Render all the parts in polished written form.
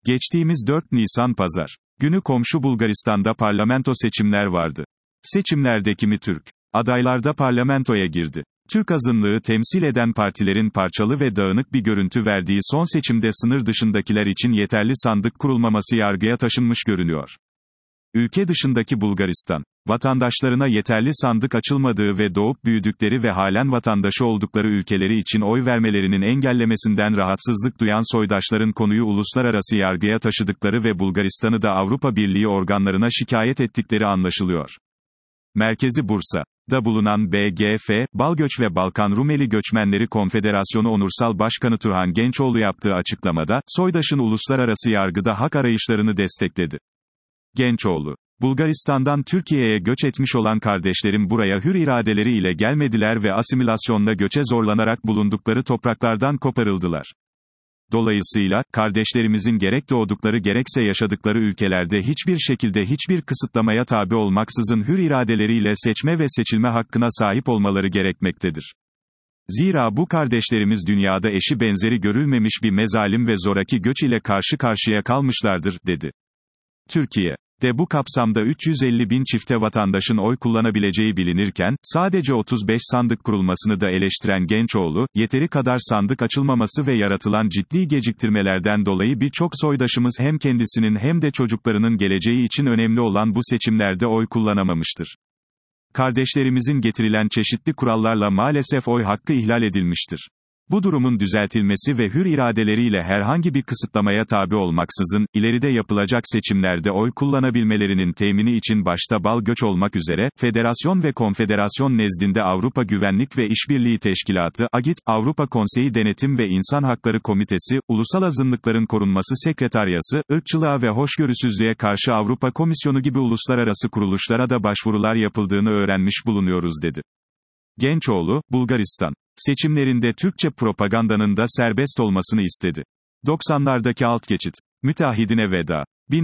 Geçtiğimiz 4 Nisan Pazar günü komşu Bulgaristan'da parlamento seçimler vardı. Seçimlerde kimi Türk adaylar da parlamentoya girdi. Türk azınlığı temsil eden partilerin parçalı ve dağınık bir görüntü verdiği son seçimde sınır dışındakiler için yeterli sandık kurulmaması yargıya taşınmış görünüyor. Ülke dışındaki Bulgaristan, vatandaşlarına yeterli sandık açılmadığı ve doğup büyüdükleri ve halen vatandaşı oldukları ülkeleri için oy vermelerinin engellemesinden rahatsızlık duyan soydaşların konuyu uluslararası yargıya taşıdıkları ve Bulgaristan'ı da Avrupa Birliği organlarına şikayet ettikleri anlaşılıyor. Merkezi Bursa'da bulunan BGF, Balgöç ve Balkan Rumeli Göçmenleri Konfederasyonu Onursal Başkanı Turhan Gençoğlu yaptığı açıklamada, soydaşın uluslararası yargıda hak arayışlarını destekledi. Gençoğlu, Bulgaristan'dan Türkiye'ye göç etmiş olan kardeşlerim buraya hür iradeleriyle gelmediler ve asimilasyonla göçe zorlanarak bulundukları topraklardan koparıldılar. Dolayısıyla, kardeşlerimizin gerek doğdukları gerekse yaşadıkları ülkelerde hiçbir şekilde hiçbir kısıtlamaya tabi olmaksızın hür iradeleriyle seçme ve seçilme hakkına sahip olmaları gerekmektedir. Zira bu kardeşlerimiz dünyada eşi benzeri görülmemiş bir mezalim ve zoraki göç ile karşı karşıya kalmışlardır, dedi. Türkiye'de bu kapsamda 350 bin çifte vatandaşın oy kullanabileceği bilinirken, sadece 35 sandık kurulmasını da eleştiren Gençoğlu, yeteri kadar sandık açılmaması ve yaratılan ciddi geciktirmelerden dolayı birçok soydaşımız hem kendisinin hem de çocuklarının geleceği için önemli olan bu seçimlerde oy kullanamamıştır. Kardeşlerimizin getirilen çeşitli kurallarla maalesef oy hakkı ihlal edilmiştir. Bu durumun düzeltilmesi ve hür iradeleriyle herhangi bir kısıtlamaya tabi olmaksızın, ileride yapılacak seçimlerde oy kullanabilmelerinin temini için başta Balgöç olmak üzere, federasyon ve konfederasyon nezdinde Avrupa Güvenlik ve İşbirliği Teşkilatı, AGİT, Avrupa Konseyi Denetim ve İnsan Hakları Komitesi, Ulusal Azınlıkların Korunması Sekreteryası, ırkçılığa ve hoşgörüsüzlüğe karşı Avrupa Komisyonu gibi uluslararası kuruluşlara da başvurular yapıldığını öğrenmiş bulunuyoruz, dedi. Gençoğlu, Bulgaristan seçimlerinde Türkçe propagandanın da serbest olmasını istedi. 90'lardaki alt geçit, müteahhidine veda,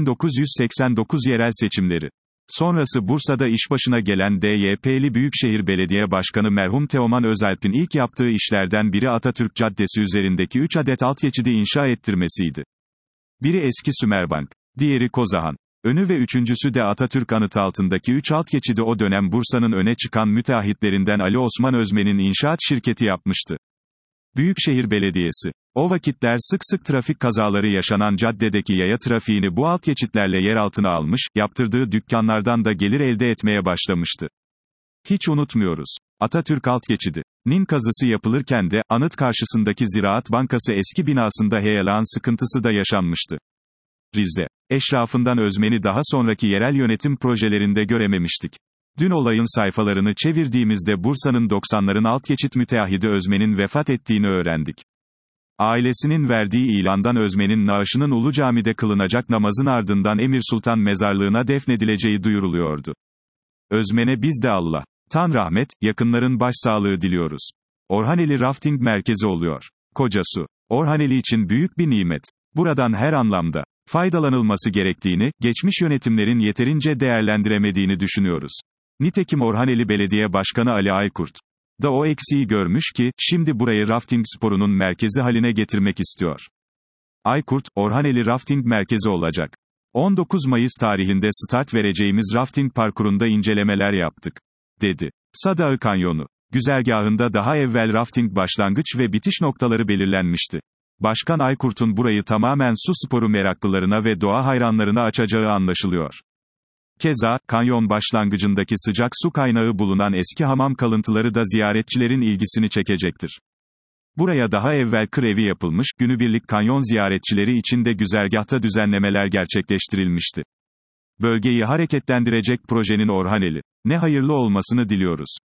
1989 yerel seçimleri. Sonrası Bursa'da iş başına gelen DYP'li Büyükşehir Belediye Başkanı merhum Teoman Özalp'in ilk yaptığı işlerden biri Atatürk Caddesi üzerindeki 3 adet alt geçidi inşa ettirmesiydi. Biri eski Sümerbank, diğeri Kozahan. Önü ve üçüncüsü de Atatürk Anıtı altındaki 3 alt geçidi o dönem Bursa'nın öne çıkan müteahhitlerinden Ali Osman Özmen'in inşaat şirketi yapmıştı. Büyükşehir Belediyesi, o vakitler sık sık trafik kazaları yaşanan caddedeki yaya trafiğini bu alt geçitlerle yer altına almış, yaptırdığı dükkanlardan da gelir elde etmeye başlamıştı. Hiç unutmuyoruz. Atatürk alt geçidinin kazısı yapılırken de, anıt karşısındaki Ziraat Bankası eski binasında heyelan sıkıntısı da yaşanmıştı. Rize eşrafından Özmen'i daha sonraki yerel yönetim projelerinde görememiştik. Dün olayın sayfalarını çevirdiğimizde Bursa'nın 90'ların alt geçit müteahhidi Özmen'in vefat ettiğini öğrendik. Ailesinin verdiği ilandan Özmen'in naaşının Ulu Cami'de kılınacak namazın ardından Emir Sultan mezarlığına defnedileceği duyuruluyordu. Özmen'e biz de Allah'tan rahmet, yakınların başsağlığı diliyoruz. Orhaneli Rafting Merkezi oluyor. Kocasu, Orhaneli için büyük bir nimet. Buradan her anlamda faydalanılması gerektiğini, geçmiş yönetimlerin yeterince değerlendiremediğini düşünüyoruz. Nitekim Orhaneli Belediye Başkanı Ali Aykurt da o eksiği görmüş ki, şimdi burayı rafting sporunun merkezi haline getirmek istiyor. Aykurt, Orhaneli Rafting Merkezi olacak. 19 Mayıs tarihinde start vereceğimiz rafting parkurunda incelemeler yaptık, dedi. Sadağı Kanyonu güzergahında daha evvel rafting başlangıç ve bitiş noktaları belirlenmişti. Başkan Aykurt'un burayı tamamen su sporu meraklılarına ve doğa hayranlarına açacağı anlaşılıyor. Keza, kanyon başlangıcındaki sıcak su kaynağı bulunan eski hamam kalıntıları da ziyaretçilerin ilgisini çekecektir. Buraya daha evvel kır evi yapılmış, günübirlik kanyon ziyaretçileri için de güzergahta düzenlemeler gerçekleştirilmişti. Bölgeyi hareketlendirecek projenin Orhaneli ne hayırlı olmasını diliyoruz.